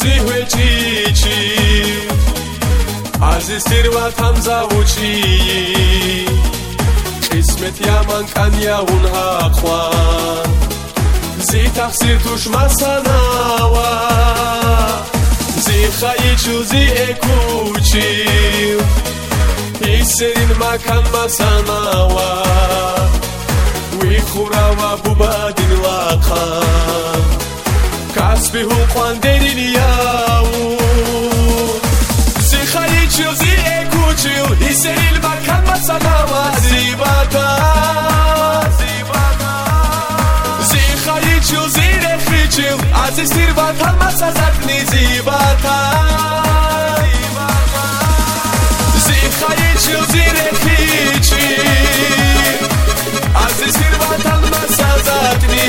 zihwe cici aziz tirvat hamza uci qismet yaman kanya unha qwan zi taqsir tush masanawa zi khayichu zi ekuchi iserin makan masanawa wi khurawa bubadin laqan kasbi hu qanderin yawu zi khayichu zi ekuchi iserin makan masanawa zibata زیر خیچیل عزیز ثروت همه سزدنی زیباتا زیر خیچیل زیر خیچیل عزیز ثروت همه سزدنی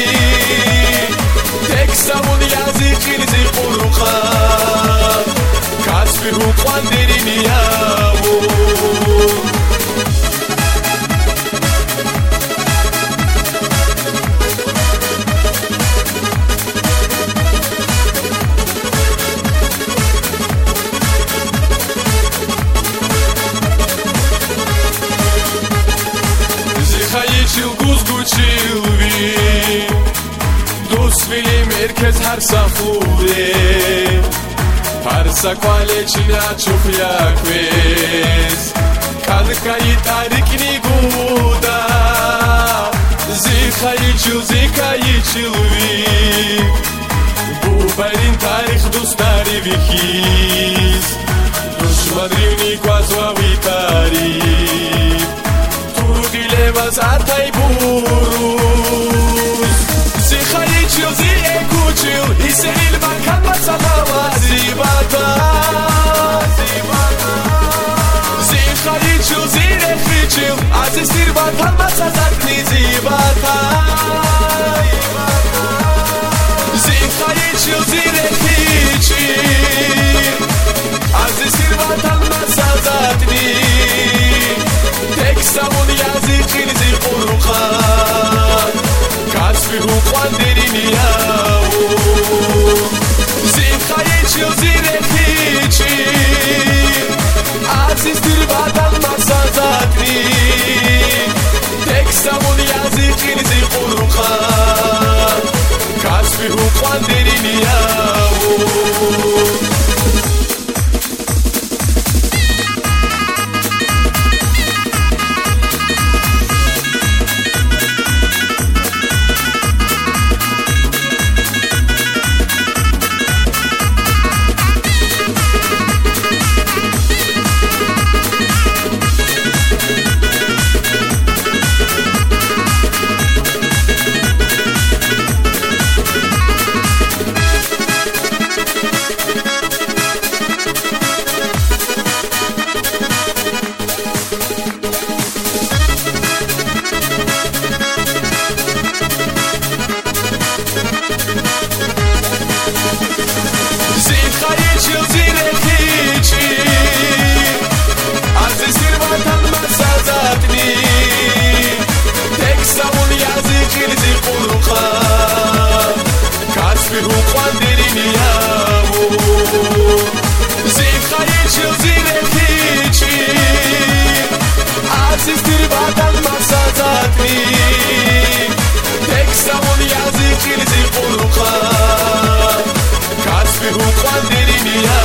تکسمون یازی خیلی قروخان کسبی حقوان دیرینی یاون Guzguchilvi Dusvili merkez her safure Har sakwale china chufyakves Kalkai tarikni guda Zikhayichilvi Bubarin tarikh dustari vikhiz Dushmadrivni kwazwavi tarikh Levas atay buruz Zi khayichil zi ekuchil Iseril makan masanawa zibata Zi khayichil zi rekhichil Aziz tirvat hamma sazadni zibata Zi khayichil zi rekhichil Aziz tirvat hamma sazadni تکسمون یازی خیلی قروخان کسبی حقوان دیرینی یاون زیر خیچی و زیر خیچی عزیز دیر بدن مسازدنی تکسمون یازی خیلی قروخان کسبی حقوان دیرینی یاون کسبی حقوان دیرینی یاون زیر خیچیل زیر خیچیل عزیز دیر بدن مسازدنی تکسمون یازی خیلی قروخان کسبی حقوان دیرینی یاون